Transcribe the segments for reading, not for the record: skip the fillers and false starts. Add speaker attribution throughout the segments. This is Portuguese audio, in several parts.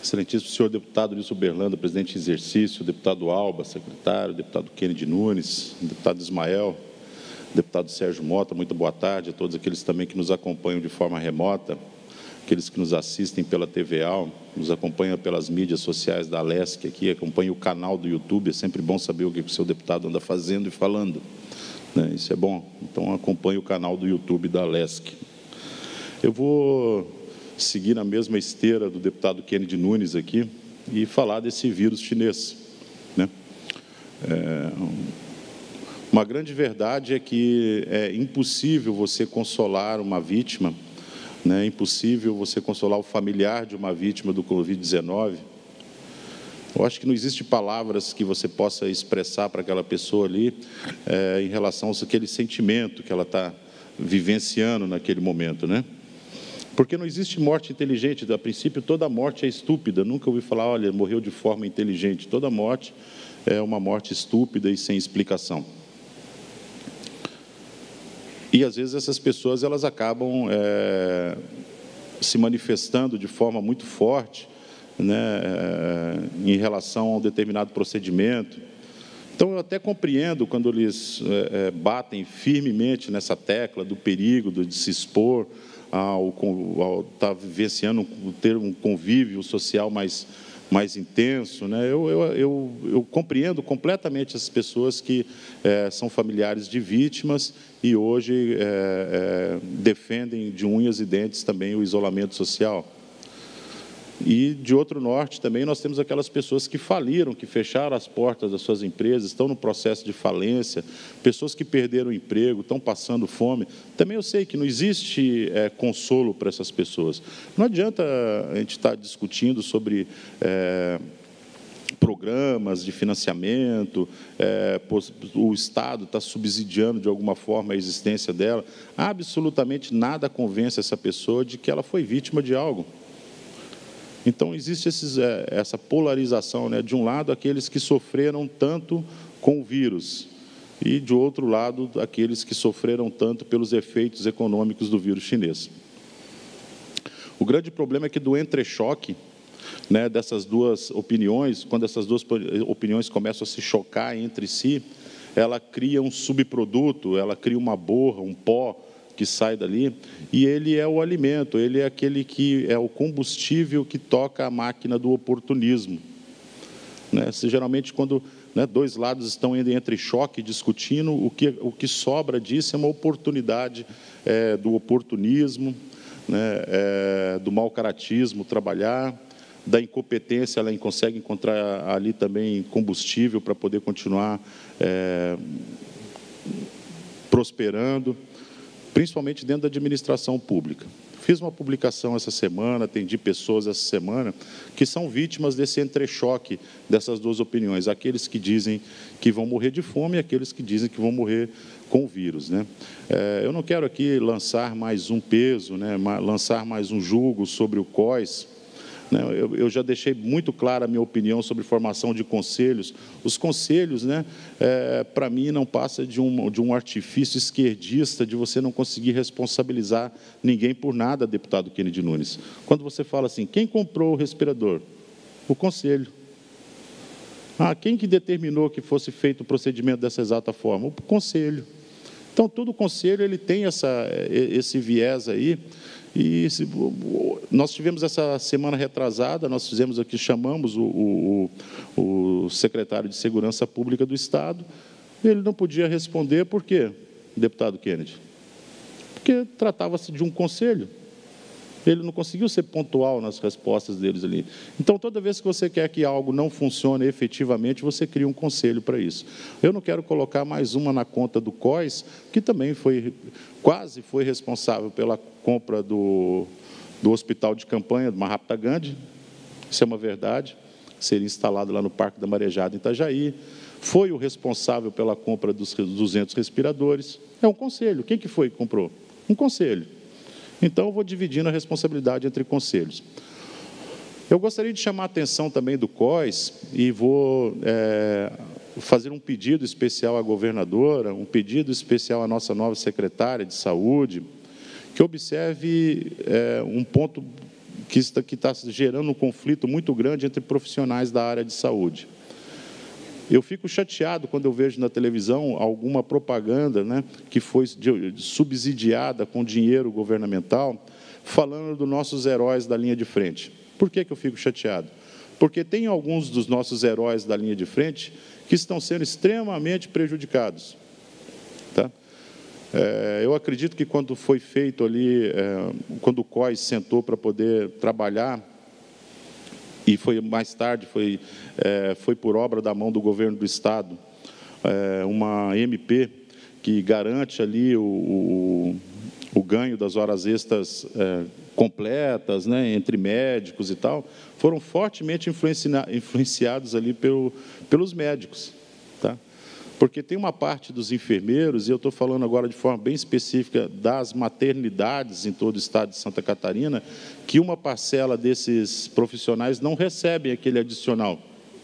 Speaker 1: excelentíssimo senhor deputado Nilson Berlanda, presidente em exercício, deputado Alba, secretário, deputado Kennedy Nunes, deputado Ismael, deputado Sérgio Mota, muito boa tarde a todos aqueles também que nos acompanham de forma remota, aqueles que nos assistem pela TVA, nos acompanham pelas mídias sociais da Alesc aqui, acompanham o canal do YouTube, é sempre bom saber o que o seu deputado anda fazendo e falando, né? Isso é bom, então acompanhe o canal do YouTube da Alesc. Eu vou seguir na mesma esteira do deputado Kennedy Nunes aqui e falar desse vírus chinês, né? Uma grande verdade é que é impossível você consolar uma vítima, né? É impossível você consolar o familiar de uma vítima do Covid-19. Eu acho que não existe palavras que você possa expressar para aquela pessoa ali em relação àquele sentimento que ela está vivenciando naquele momento, né? Porque não existe morte inteligente. A princípio, toda morte é estúpida. Nunca ouvi falar, olha, morreu de forma inteligente. Toda morte é uma morte estúpida e sem explicação. E, às vezes, essas pessoas elas acabam se manifestando de forma muito forte, né, em relação a um determinado procedimento. Então, eu até compreendo quando eles batem firmemente nessa tecla do perigo de se expor ao estar vivenciando, ter um convívio social mais intenso, né? Eu compreendo completamente as pessoas que são familiares de vítimas e hoje defendem de unhas e dentes também o isolamento social. E, de outro norte, também nós temos aquelas pessoas que faliram, que fecharam as portas das suas empresas, estão no processo de falência, pessoas que perderam o emprego, estão passando fome. Também eu sei que não existe consolo para essas pessoas. Não adianta a gente estar discutindo sobre programas de financiamento, o Estado está subsidiando de alguma forma a existência dela. Absolutamente nada convence essa pessoa de que ela foi vítima de algo. Então, existe essa polarização, né? De um lado, aqueles que sofreram tanto com o vírus, e, de outro lado, aqueles que sofreram tanto pelos efeitos econômicos do vírus chinês. O grande problema é que do entrechoque, né, dessas duas opiniões, quando essas duas opiniões começam a se chocar entre si, ela cria um subproduto, ela cria uma borra, um pó, que sai dali, e ele é o alimento, ele é aquele que é o combustível que toca a máquina do oportunismo, né? Geralmente, quando, né, dois lados estão entre choque, discutindo, o que sobra disso é uma oportunidade do oportunismo, né, do mau-caratismo trabalhar, da incompetência, ela consegue encontrar ali também combustível para poder continuar prosperando, principalmente dentro da administração pública. Fiz uma publicação essa semana, atendi pessoas essa semana, que são vítimas desse entrechoque dessas duas opiniões, aqueles que dizem que vão morrer de fome e aqueles que dizem que vão morrer com o vírus, né? Eu não quero aqui lançar mais um peso, né, lançar mais um julgo sobre o COIS. Eu já deixei muito clara a minha opinião sobre formação de conselhos. Os conselhos, né, para mim, não passa de um artifício esquerdista de você não conseguir responsabilizar ninguém por nada, deputado Kennedy Nunes. Quando você fala assim, quem comprou o respirador? O conselho. Quem que determinou que fosse feito o procedimento dessa exata forma? O conselho. Então, todo conselho ele tem esse viés aí. E nós tivemos essa semana retrasada, nós fizemos aqui, chamamos o secretário de Segurança Pública do Estado, ele não podia responder, por quê, deputado Kennedy? Porque tratava-se de um conselho, ele não conseguiu ser pontual nas respostas deles ali. Então, toda vez que você quer que algo não funcione efetivamente, você cria um conselho para isso. Eu não quero colocar mais uma na conta do COIS, que também quase foi responsável pela compra do hospital de campanha do Mahatma Gandhi, isso é uma verdade, seria instalado lá no Parque da Marejada, em Itajaí, foi o responsável pela compra dos 200 respiradores, é um conselho. Quem que foi que comprou? Um conselho. Então, eu vou dividindo a responsabilidade entre conselhos. Eu gostaria de chamar a atenção também do COIS e vou fazer um pedido especial à governadora, um pedido especial à nossa nova secretária de Saúde, que observe um ponto que está gerando um conflito muito grande entre profissionais da área de saúde. Eu fico chateado quando eu vejo na televisão alguma propaganda, né, que foi subsidiada com dinheiro governamental, falando dos nossos heróis da linha de frente. Por que eu fico chateado? Porque tem alguns dos nossos heróis da linha de frente que estão sendo extremamente prejudicados. Tá? Eu acredito que quando foi feito ali, quando o COIS sentou para poder trabalhar, e foi mais tarde, foi por obra da mão do governo do Estado, uma MP que garante ali o ganho das horas extras completas, né, entre médicos e tal, foram fortemente influenciados ali pelos médicos. Tá? Porque tem uma parte dos enfermeiros, e eu estou falando agora de forma bem específica das maternidades em todo o estado de Santa Catarina, que uma parcela desses profissionais não recebem aquele adicional.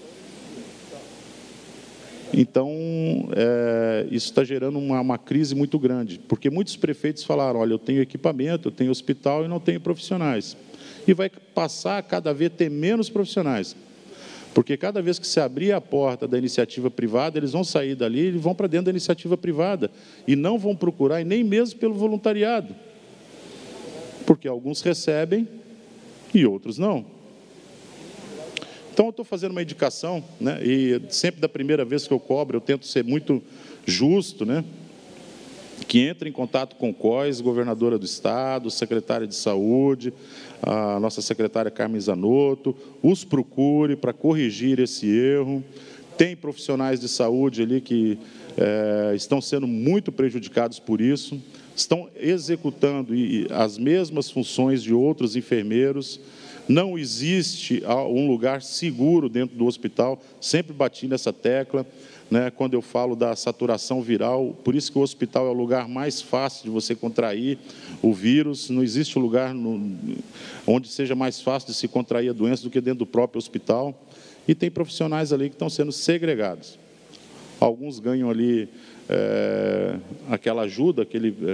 Speaker 1: Então, isso está gerando uma crise muito grande, porque muitos prefeitos falaram, olha, eu tenho equipamento, eu tenho hospital e não tenho profissionais. E vai passar a cada vez ter menos profissionais. Porque cada vez que se abrir a porta da iniciativa privada, eles vão sair dali e vão para dentro da iniciativa privada. E não vão procurar, e nem mesmo pelo voluntariado. Porque alguns recebem e outros não. Então, eu estou fazendo uma indicação, né, e sempre da primeira vez que eu cobro, eu tento ser muito justo, né, que entre em contato com o COIS, governadora do Estado, secretária de Saúde, a nossa secretária Carmen Zanotto, os procure para corrigir esse erro. Tem profissionais de saúde ali que estão sendo muito prejudicados por isso, estão executando as mesmas funções de outros enfermeiros. Não existe um lugar seguro dentro do hospital, sempre bati nessa tecla, né, quando eu falo da saturação viral, por isso que o hospital é o lugar mais fácil de você contrair o vírus, não existe lugar onde seja mais fácil de se contrair a doença do que dentro do próprio hospital, e tem profissionais ali que estão sendo segregados. Alguns ganham ali aquela ajuda,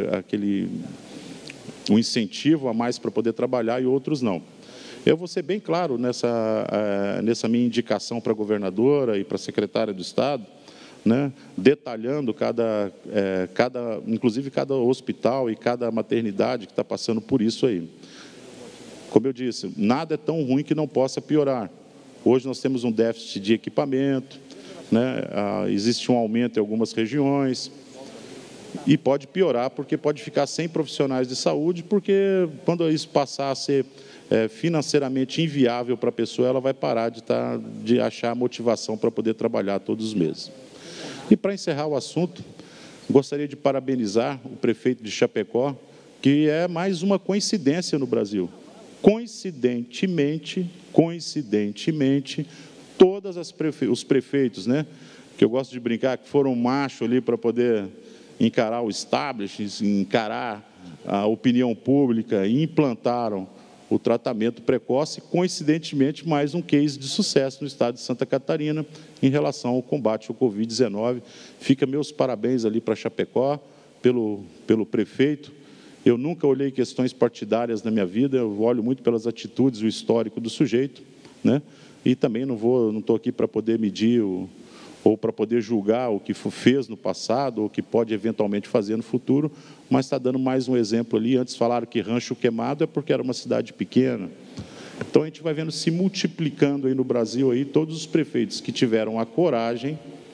Speaker 1: um incentivo a mais para poder trabalhar, e outros não. Eu vou ser bem claro nessa minha indicação para a governadora e para a secretária do Estado, né, detalhando inclusive cada hospital e cada maternidade que está passando por isso aí. Como eu disse, nada é tão ruim que não possa piorar. Hoje nós temos um déficit de equipamento, né, existe um aumento em algumas regiões, e pode piorar porque pode ficar sem profissionais de saúde, porque quando isso passar a ser financeiramente inviável para a pessoa, ela vai parar de achar motivação para poder trabalhar todos os meses. E para encerrar o assunto, gostaria de parabenizar o prefeito de Chapecó, que é mais uma coincidência no Brasil. Coincidentemente, todos os prefeitos, né, que eu gosto de brincar, que foram macho ali para poder encarar o establishment, encarar a opinião pública e implantaram o tratamento precoce, coincidentemente, mais um case de sucesso no estado de Santa Catarina em relação ao combate ao Covid-19. Fica meus parabéns ali para Chapecó, pelo prefeito. Eu nunca olhei questões partidárias na minha vida, eu olho muito pelas atitudes, o histórico do sujeito, né? E também não estou aqui para poder medir ou para poder julgar o que fez no passado ou o que pode eventualmente fazer no futuro, mas está dando mais um exemplo ali. Antes falaram que Rancho Queimado é porque era uma cidade pequena. Então, a gente vai vendo se multiplicando aí no Brasil aí, todos os prefeitos que tiveram a coragem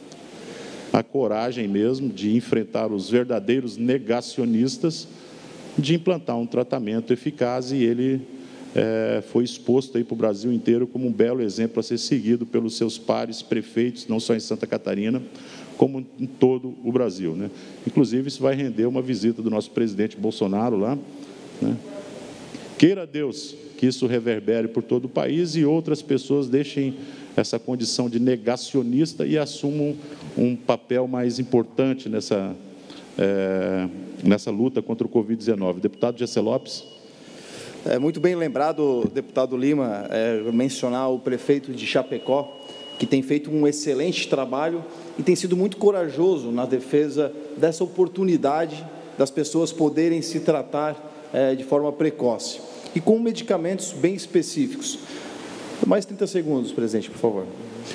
Speaker 1: mesmo de enfrentar os verdadeiros negacionistas, de implantar um tratamento eficaz, e ele foi exposto aí para o Brasil inteiro como um belo exemplo a ser seguido pelos seus pares prefeitos, não só em Santa Catarina, como em todo o Brasil, né? Inclusive, isso vai render uma visita do nosso presidente Bolsonaro lá, né? Queira Deus que isso reverbere por todo o país e outras pessoas deixem essa condição de negacionista e assumam um papel mais importante nessa luta contra o Covid-19. Deputado Gessé Lopes.
Speaker 2: Muito bem lembrado, deputado Lima, mencionar o prefeito de Chapecó, que tem feito um excelente trabalho e tem sido muito corajoso na defesa dessa oportunidade das pessoas poderem se tratar de forma precoce. e com medicamentos bem específicos. Mais 30 segundos, presidente, por favor.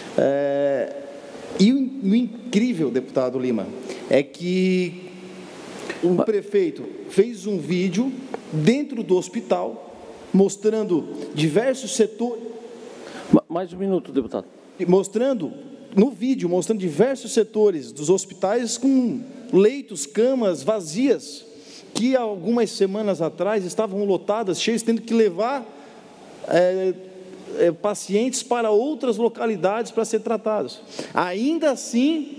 Speaker 2: E o incrível, deputado Lima, é que o prefeito fez um vídeo dentro do hospital, mostrando diversos setores...
Speaker 3: Mais um minuto, deputado.
Speaker 2: Mostrando diversos setores dos hospitais com leitos, camas vazias, que algumas semanas atrás estavam lotadas, cheias, tendo que levar pacientes para outras localidades para ser tratados. Ainda assim,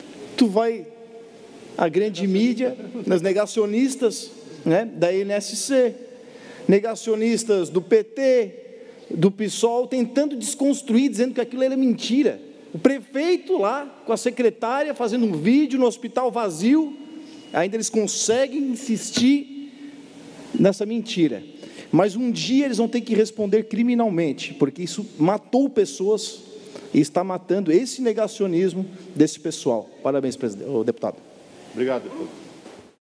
Speaker 2: a grande mídia, os negacionistas, né, da INSC, negacionistas do PT, do PSOL, tentando desconstruir, dizendo que aquilo era mentira. O prefeito lá, com a secretária, fazendo um vídeo no hospital vazio, ainda eles conseguem insistir nessa mentira. Mas um dia eles vão ter que responder criminalmente, porque isso matou pessoas e está matando esse negacionismo desse pessoal. Parabéns, deputado.
Speaker 1: Obrigado, deputado.